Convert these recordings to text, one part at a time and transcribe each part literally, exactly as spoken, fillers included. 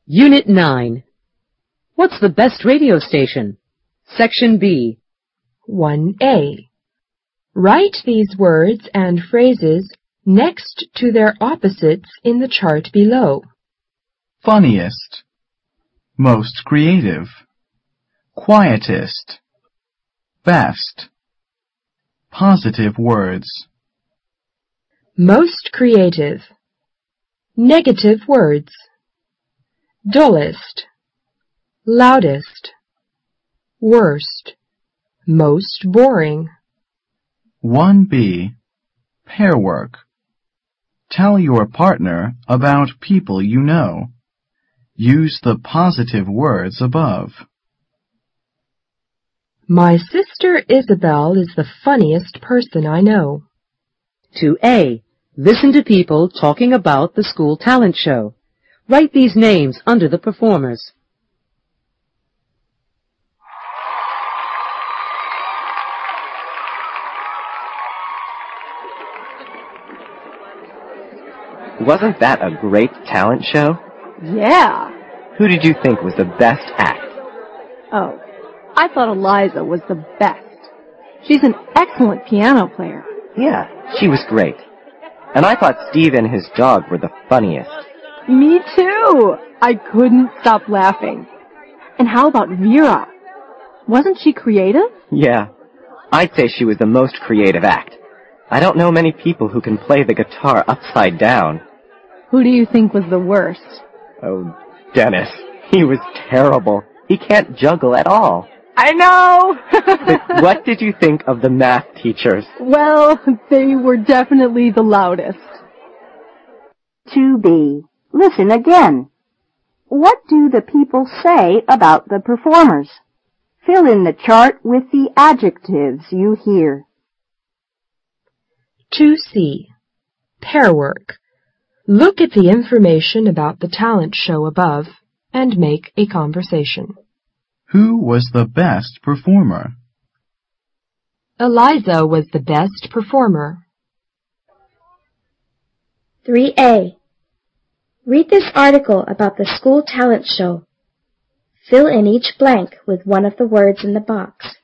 Unit nine. What's the best radio station? Section B. one A. Write these words and phrases next to their opposites in the chart below. Funniest, most creative, quietest, best. Positive words. Most creative. Negative words. Dullest. Loudest. Worst. Most boring. one B. Pair work. Tell your partner about people you know. Use the positive words above. My sister Isabel is the funniest person I know. two A. Listen to people talking about the school talent show. Write these names under the performers. Wasn't that a great talent show? Yeah. Who did you think was the best act? Oh, I thought Eliza was the best. She's an excellent piano player. Yeah, she was great. And I thought Steve and his dog were the funniest. Me too. I couldn't stop laughing. And how about Vera? Wasn't she creative? Yeah, I'd say she was the most creative act. I don't know many people who can play the guitar upside down. Who do you think was the worst? Oh, Dennis. He was terrible. He can't juggle at all. I know! But what did you think of the math teachers? Well, they were definitely the loudest. two B. Listen again. What do the people say about the performers? Fill in the chart with the adjectives you hear. two C. Pair work. Look at the information about the talent show above and make a conversation. Who was the best performer? Eliza was the best performer. three A. Read this article about the school talent show. Fill in each blank with one of the words in the box.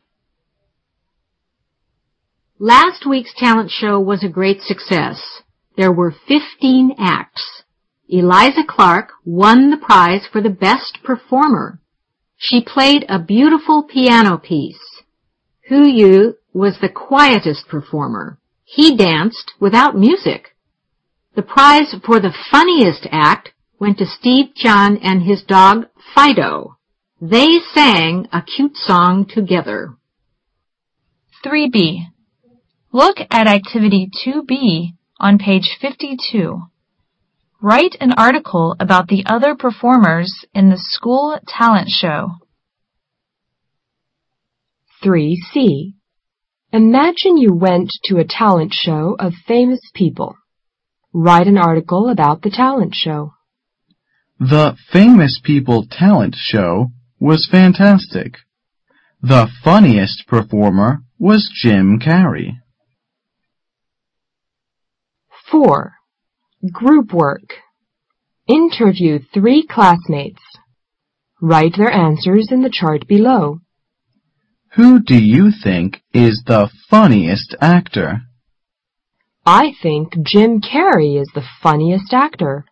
Last week's talent show was a great success. There were fifteen acts. Eliza Clark won the prize for the best performer. She played a beautiful piano piece. Huyu was the quietest performer. He danced without music. The prize for the funniest act went to Steve John and his dog Fido. They sang a cute song together. three B. Look at Activity two B on page fifty-two. Write an article about the other performers in the school talent show. three C. Imagine you went to a talent show of famous people. Write an article about the talent show. The Famous People talent show was fantastic. The funniest performer was Jim Carrey. four. Group work. Interview three classmates. Write their answers in the chart below. Who do you think is the funniest actor? I think Jim Carrey is the funniest actor.